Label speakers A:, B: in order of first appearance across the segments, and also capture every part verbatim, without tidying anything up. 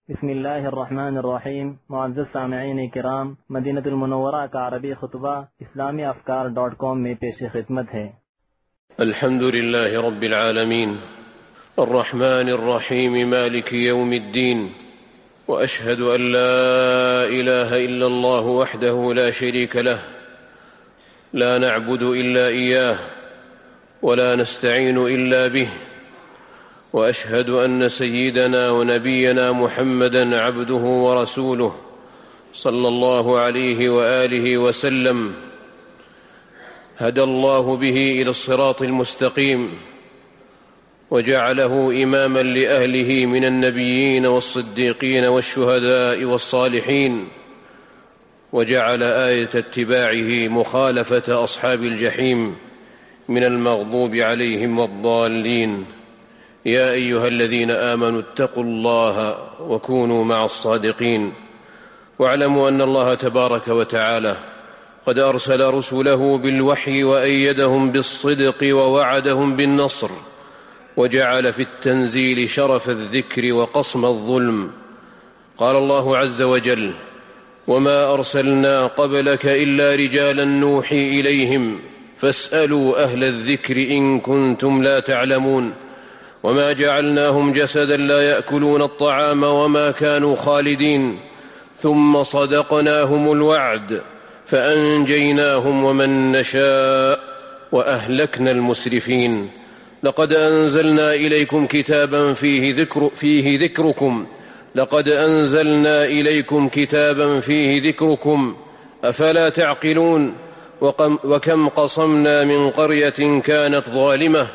A: بسم الله الرحمن الرحیم. معزز سامعین کرام، مدینہ المنورہ کا عربی خطبہ اسلامی افکار ڈاٹ کام میں پیش خدمت ہے.
B: الحمد لله رب العالمين الرحمن الرحيم مالك يوم الدين، وأشهد أن لا إله إلا الله وحده لا شريك له، لا نعبد إلا إياه ولا نستعين إلا به، وأشهد أن سيدنا ونبينا محمدًا عبده ورسوله صلى الله عليه وآله وسلم، هدى الله به إلى الصراط المستقيم وجعله إمامًا لأهله من النبيين والصديقين والشهداء والصالحين، وجعل آية اتباعه مخالفة أصحاب الجحيم من المغضوب عليهم والضالين. يا أيها الذين آمنوا اتقوا الله وكونوا مع الصادقين، واعلموا أن الله تبارك وتعالى قد أرسل رسله بالوحي وأيدهم بالصدق ووعدهم بالنصر، وجعل في التنزيل شرف الذكر وقصم الظلم. قال الله عز وجل: وما أرسلنا قبلك إلا رجالا نوحي إليهم فاسألوا أهل الذكر إن كنتم لا تعلمون، وما جعلناهم جسدا لا يأكلون الطعام وما كانوا خالدين، ثم صدقناهم الوعد فأنجيناهم ومن نشاء وأهلكنا المسرفين. لقد أنزلنا إليكم كتابا فيه, ذكر فيه ذكركم لقد أنزلنا إليكم كتابا فيه ذكركم أفلا تعقلون. وكم قصمنا من قرية كانت ظالمة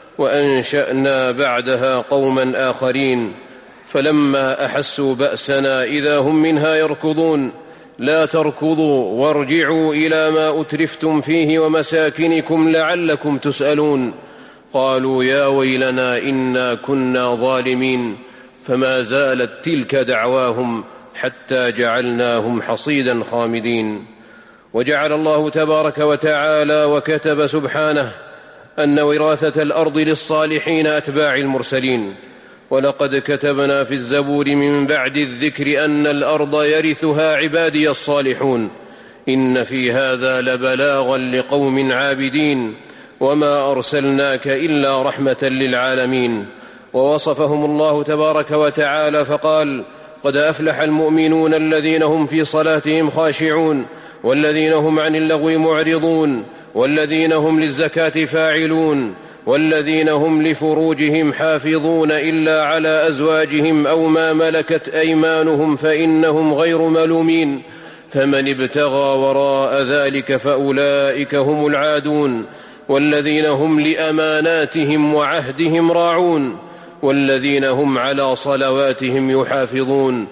B: وأنشأنا بعدها قوما آخرين، فلما أحسوا بأسنا إذا هم منها يركضون. لا تركضوا وارجعوا إلى ما أترفتم فيه ومساكنكم لعلكم تسألون. قالوا يا ويلنا إنا كنا ظالمين، فما زالت تلك دعواهم حتى جعلناهم حصيدا خامدين. وجعل الله تبارك وتعالى وكتب سبحانه أن وراثة الأرض للصالحين أتباع المرسلين، ولقد كتبنا في الزبور من بعد الذكر أن الأرض يرثها عبادي الصالحون، إن في هذا لبلاغا لقوم عابدين، وما أرسلناك إلا رحمة للعالمين. ووصفهم الله تبارك وتعالى فقال: قد أفلح المؤمنون الذين هم في صلاتهم خاشعون، والذين هم عن اللغو معرضون، والذين هم للزكاة فاعلون، والذين هم لفروجهم حافظون إلا على أزواجهم أو ما ملكت أيمانهم فإنهم غير ملومين، فمن ابتغى وراء ذلك فأولئك هم العادون، والذين هم لأماناتهم وعهدهم راعون، والذين هم على صلواتهم يحافظون،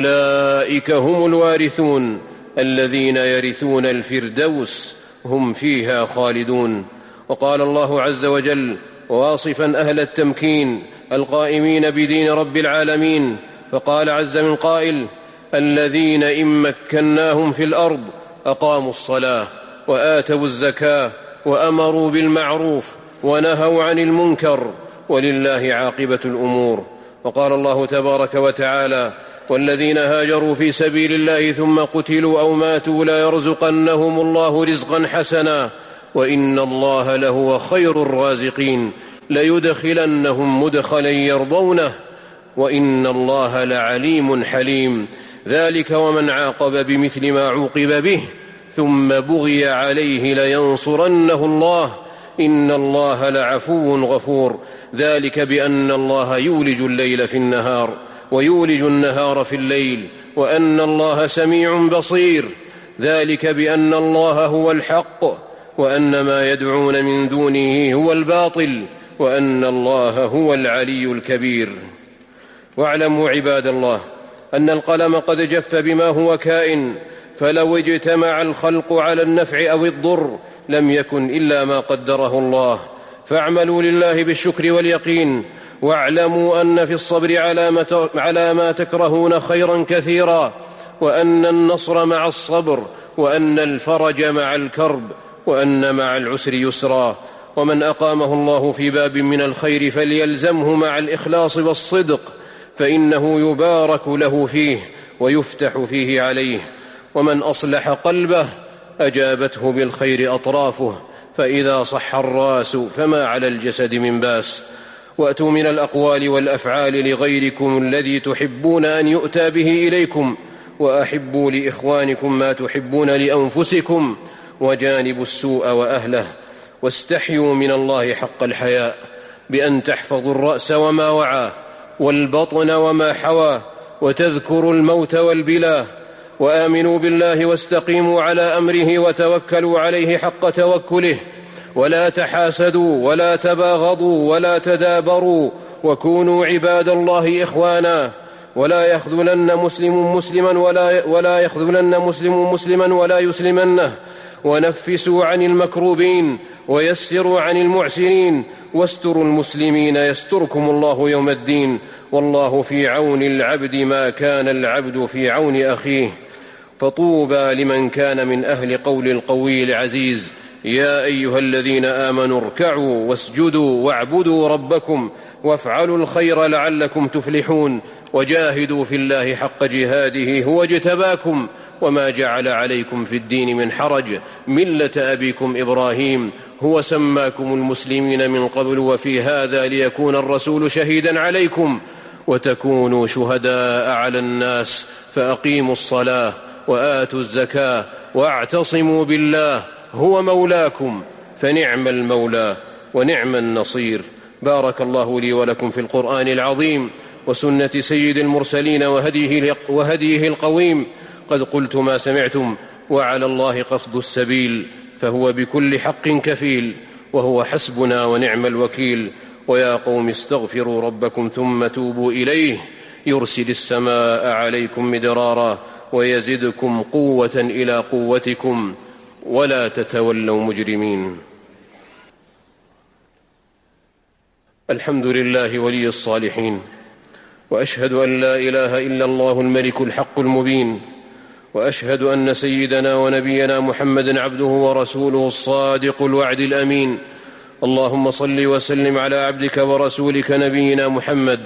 B: أولئك هم الوارثون الذين يرثون الفردوس هم فيها خالدون. وقال الله عز وجل واصفا أهل التمكين القائمين بدين رب العالمين، فقال عز من قائل: الذين إن مكناهم في الأرض أقاموا الصلاة وآتوا الزكاة وأمروا بالمعروف ونهوا عن المنكر، ولله عاقبة الأمور. وقال الله تبارك وتعالى: والذين هاجروا في سبيل الله ثم قتلوا أو ماتوا ليرزقنهم الله رزقا حسنا وإن الله لهو خير الرازقين، ليدخلنهم مدخلا يرضونه وإن الله لعليم حليم. ذلك ومن عاقب بمثل ما عوقب به ثم بغي عليه لينصرنه الله إن الله لعفو غفور. ذلك بأن الله يولج الليل في النهار ويولج النهار في الليل وأن الله سميع بصير. ذلك بأن الله هو الحق وأن ما يدعون من دونه هو الباطل وأن الله هو العلي الكبير. واعلموا عباد الله أن القلم قد جف بما هو كائن، فلو اجتمع الخلق على النفع أو الضر لم يكن إلا ما قدره الله. فاعملوا لله بالشكر واليقين، واعلموا أن في الصبر على ما تكرهون خيرا كثيرا، وأن النصر مع الصبر، وأن الفرج مع الكرب، وأن مع العسر يسرا. ومن أقامه الله في باب من الخير فليلزمه مع الإخلاص والصدق، فإنه يبارك له فيه ويفتح فيه عليه، ومن أصلح قلبه أجابته بالخير أطرافه، فإذا صح الرأس فما على الجسد من باس. وأتوا من الأقوال والأفعال لغيركم الذي تحبون أن يؤتى به إليكم، وأحبوا لإخوانكم ما تحبون لأنفسكم، وجانبوا السوء وأهله، واستحيوا من الله حق الحياء، بأن تحفظوا الرأس وما وعى، والبطن وما حوى، وتذكروا الموت والبلا، وآمنوا بالله واستقيموا على أمره، وتوكلوا عليه حق توكله، ولا تحاسدوا ولا تباغضوا ولا تدابروا، وكونوا عباد الله إخوانا، ولا يخذلن مسلم مسلما ولا, ولا يخذلن مسلم مسلما ولا يسلمنه، ونفسوا عن المكروبين، ويسروا عن المعسرين، واستروا المسلمين يستركم الله يوم الدين، والله في عون العبد ما كان العبد في عون أخيه. فطوبى لمن كان من أهل قول القوي العزيز: يا أيها الذين آمنوا اركعوا واسجدوا واعبدوا ربكم وافعلوا الخير لعلكم تفلحون، وجاهدوا في الله حق جهاده هو اجتباكم، وما جعل عليكم في الدين من حرج، ملة أبيكم إبراهيم، هو سماكم المسلمين من قبل وفي هذا ليكون الرسول شهيدا عليكم، وتكونوا شهداء على الناس، فأقيموا الصلاة وآتوا الزكاة واعتصموا بالله هو مولاكم، فنعم المولى ونعم النصير. بارك الله لي ولكم في القرآن العظيم وسنة سيد المرسلين وهديه, وهديه القويم. قد قلت ما سمعتم، وعلى الله قصد السبيل، فهو بكل حق كفيل، وهو حسبنا ونعم الوكيل. ويا قوم استغفروا ربكم ثم توبوا إليه، يرسل السماء عليكم مدرارا ويزدكم قوة إلى قوتكم، ولا تتولوا مجرمين. الحمد لله ولي الصالحين، وأشهد أن لا إله إلا الله الملك الحق المبين، وأشهد أن سيدنا ونبينا محمدًا عبده ورسوله الصادق الوعد الأمين. اللهم صل وسلم على عبدك ورسولك نبينا محمد.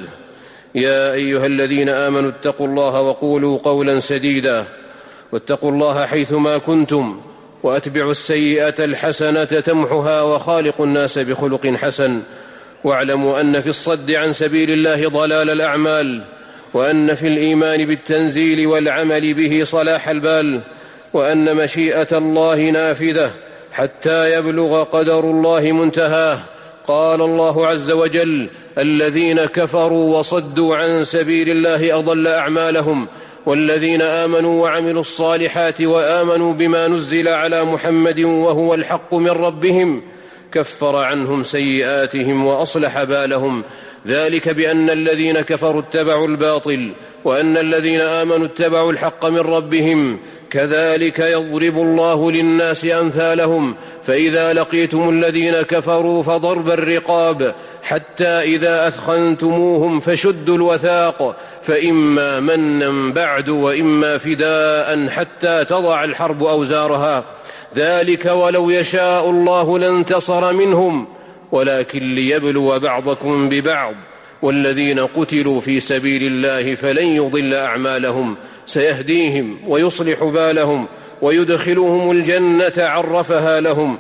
B: يا أيها الذين آمنوا اتقوا الله وقولوا قولا سديدا، واتقوا الله حيثما كنتم، وأتبعوا السيئة الحسنة تمحها، وخالقوا الناس بخلق حسن. واعلموا أن في الصد عن سبيل الله ضلال الأعمال، وأن في الإيمان بالتنزيل والعمل به صلاح البال، وأن مشيئة الله نافذة حتى يبلغ قدر الله منتهاه. قال الله عز وجل: الذين كفروا وصدوا عن سبيل الله أضل أعمالهم، والذين آمنوا وعملوا الصالحات وآمنوا بما نزل على محمد وهو الحق من ربهم كفر عنهم سيئاتهم وأصلح بالهم. ذلك بأن الذين كفروا اتبعوا الباطل، وأن الذين آمنوا اتبعوا الحق من ربهم. كذلك يضرب الله للناس أمثالهم. فإذا لقيتم الذين كفروا فضرب الرقاب حتى إذا أثخنتموهم فشدوا الوثاق، فإما منا بعد وإما فداء حتى تضع الحرب أوزارها. ذلك ولو يشاء الله لانتصر منهم، ولكن ليبلو بعضكم ببعض. والذين قتلوا في سبيل الله فلن يضل أعمالهم، سيهديهم ويصلح بالهم ويدخلهم الجنة عرفها لهم.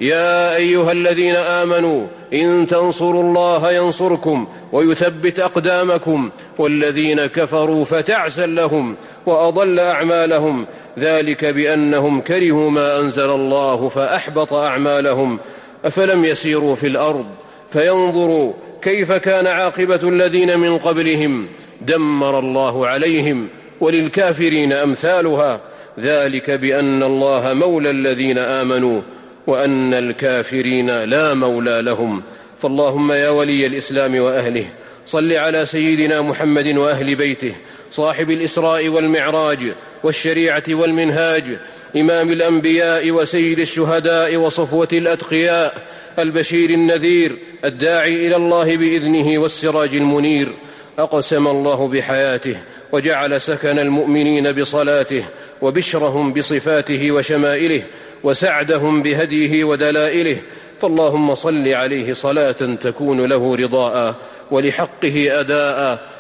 B: يا أيها الذين آمنوا إن تنصروا الله ينصركم ويثبت أقدامكم، والذين كفروا فتعسا لهم وأضل أعمالهم. ذلك بأنهم كرهوا ما أنزل الله فأحبط أعمالهم. أفلم يسيروا في الأرض فينظروا كيف كان عاقبة الذين من قبلهم، دمر الله عليهم وللكافرين أمثالها. ذلك بأن الله مولى الذين آمنوا وأن الكافرين لا مولى لهم. فاللهم يا ولي الإسلام وأهله صل على سيدنا محمد وأهل بيته، صاحب الإسراء والمعراج والشريعة والمنهاج، إمام الأنبياء وسيد الشهداء وصفوة الأتقياء، البشير النذير، الداعي إلى الله بإذنه والسراج المنير. أقسم الله بحياته وجعل سكن المؤمنين بصلاته، وبشرهم بصفاته وشمائله، وسعدهم بهديه ودلائله. فاللهم صل عليه صلاة تكون له رضاء ولحقه أداء،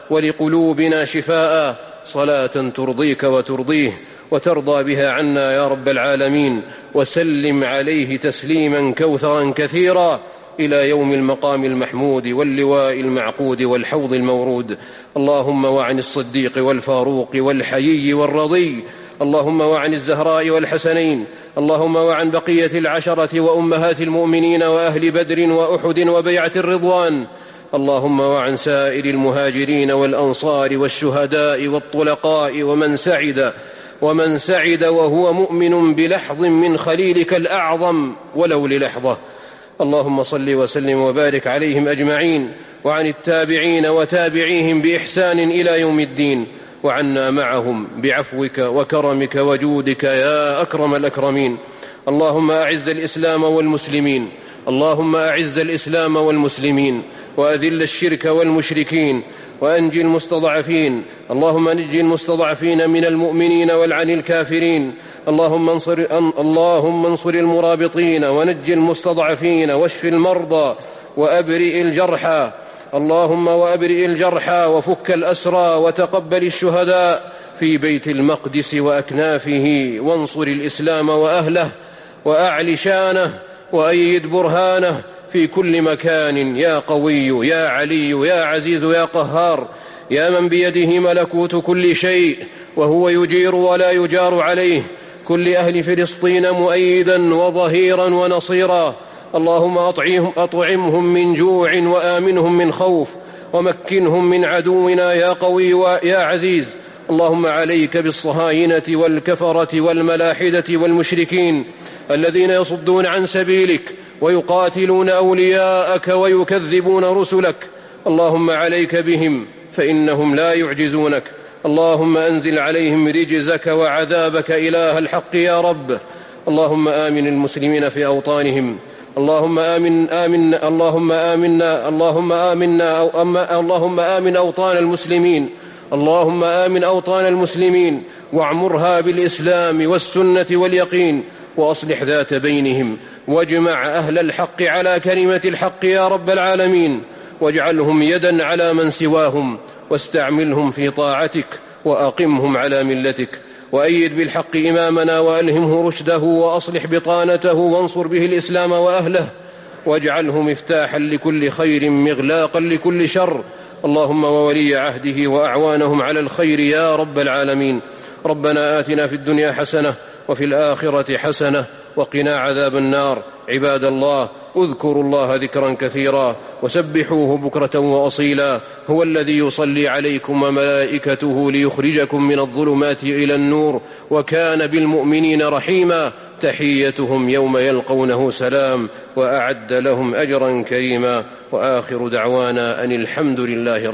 B: ولقلوبنا شفاء، صلاة ترضيك وترضيه وترضى بها عنا يا رب العالمين. وسلم عليه تسليما كوثرا كثيرا إلى يوم المقام المحمود واللواء المعقود والحوض المورود. اللهم وعن الصديق والفاروق والحيي والرضي، اللهم وعن الزهراء والحسنين، اللهم وعن بقية العشرة وأمهات المؤمنين وأهل بدر وأحد وبيعة الرضوان، اللهم وعن سائر المهاجرين والأنصار والشهداء والطلقاء ومن سعد ومن سعد وهو مؤمن بلحظ من خليلك الأعظم ولو للحظة. اللهم صل وسلم وبارك عليهم أجمعين، وعن التابعين وتابعيهم بإحسان إلى يوم الدين، وعنا معهم بعفوك وكرمك وجودك يا أكرم الأكرمين. اللهم أعز الإسلام والمسلمين، اللهم أعز الإسلام والمسلمين، وأذل الشرك والمشركين، وأنجي المستضعفين، اللهم نجي المستضعفين من المؤمنين والعن الكافرين، اللهم انصر, اللهم انصر المرابطين ونجي المستضعفين، واشف المرضى وأبرئ الجرحى، اللهم وأبرئ الجرحى وفك الأسرى، وتقبل الشهداء في بيت المقدس وأكنافه، وانصر الإسلام وأهله، وأعل شانه، وأيد برهانه في كل مكان يا قوي يا علي يا عزيز يا قهار، يا من بيده ملكوت كل شيء وهو يجير ولا يجار عليه، كل أهل فلسطين مؤيدا وظهيرا ونصيرا. اللهم أطعمهم من جوع وآمنهم من خوف، ومكنهم من عدونا يا قوي ويا عزيز. اللهم عليك بالصهاينة والكفرة والملاحدة والمشركين الذين يصدون عن سبيلك ويقاتلون أولياءك ويكذبون رسلك، اللهم عليك بهم فإنهم لا يعجزونك. اللهم أنزل عليهم رجزك وعذابك إله الحق يا رب. اللهم آمن المسلمين في أوطانهم، اللهم آمن آمن اللهم آمنا اللهم آمنا أو أما اللهم آمن أوطان المسلمين، اللهم آمن أوطان المسلمين واعمرها بالإسلام والسنة واليقين، وأصلح ذات بينهم، واجمع أهل الحق على كلمة الحق يا رب العالمين، واجعلهم يدا على من سواهم، واستعملهم في طاعتك، وأقمهم على ملتك، وأيد بالحق إمامنا وألهمه رشده، وأصلح بطانته، وانصر به الإسلام وأهله، واجعله مفتاحا لكل خير مغلاقا لكل شر. اللهم وولي عهده وأعوانهم على الخير يا رب العالمين. ربنا آتنا في الدنيا حسنة وفي الآخرة حسنة وقنا عذاب النار. عباد الله، اذكروا الله ذكرا كثيرا وسبحوه بكرة وأصيلا، هو الذي يصلي عليكم وملائكته ليخرجكم من الظلمات إلى النور، وكان بالمؤمنين رحيما. تحيتهم يوم يلقونه سلام، وأعد لهم أجرا كريما، وآخر دعوانا أن الحمد لله رب